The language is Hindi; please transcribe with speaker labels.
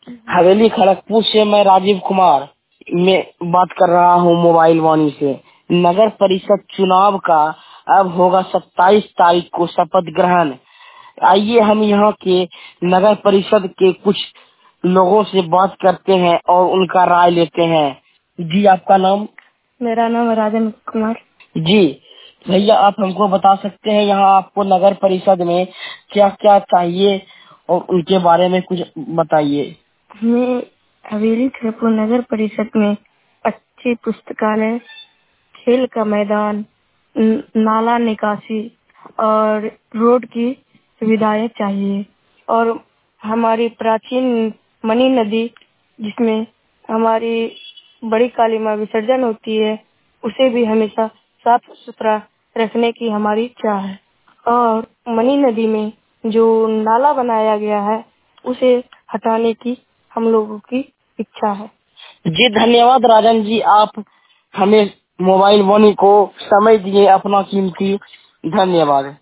Speaker 1: हवेली खड़गपुर से मैं राजीव कुमार मैं बात कर रहा हूँ मोबाइल वाणी से। नगर परिषद चुनाव का अब होगा 27 तारीख को शपथ ग्रहण। आइए हम यहाँ के नगर परिषद के कुछ लोगों से बात करते हैं और उनका राय लेते हैं। जी आपका नाम?
Speaker 2: मेरा नाम राजन कुमार।
Speaker 1: जी भैया, आप हमको बता सकते हैं यहाँ आपको नगर परिषद में क्या क्या चाहिए और उनके बारे में कुछ बताइए।
Speaker 2: हमें हवेली खड़गपुर नगर परिषद में अच्छी पुस्तकालय, खेल का मैदान, नाला निकासी और रोड की सुविधाएं चाहिए। और हमारी प्राचीन मनी नदी जिसमें हमारी बड़ी काली मां विसर्जन होती है, उसे भी हमेशा साफ सुथरा रखने की हमारी इच्छा है। और मनी नदी में जो नाला बनाया गया है उसे हटाने की हम लोगों की इच्छा है।
Speaker 1: जी धन्यवाद राजन जी, आप हमें मोबाइल वाणी को समय दिए अपना कीमती। धन्यवाद।